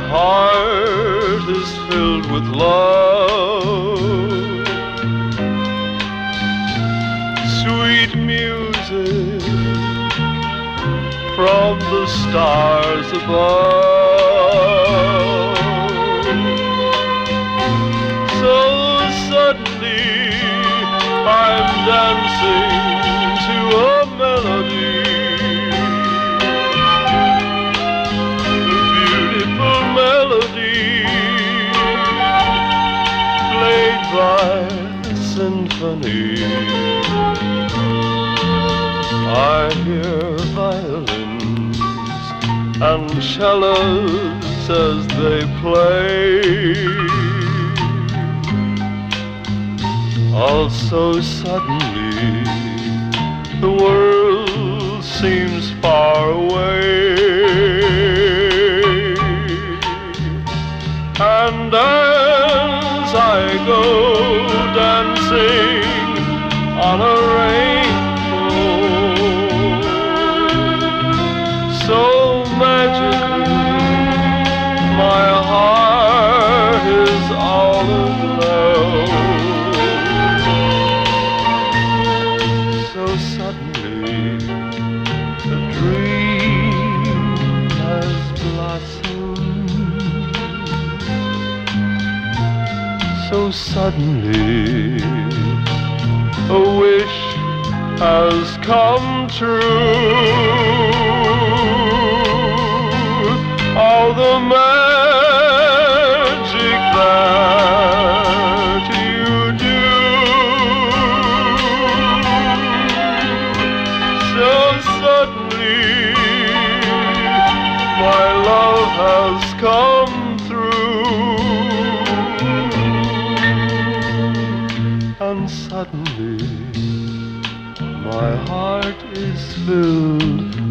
heart is filled with love, sweet music from the stars above. So suddenly I'm dancing to a melody, a beautiful melody played by a symphony. I hear violins and cellos as they play. Also suddenly the world seems far away, and as I go dancing on a rainbow, so magically my heart is all aglow. So suddenly a dream has blossomed. So suddenly a wish has come true. All the magic that you do. So suddenly my love has come through, and suddenly my heart is filled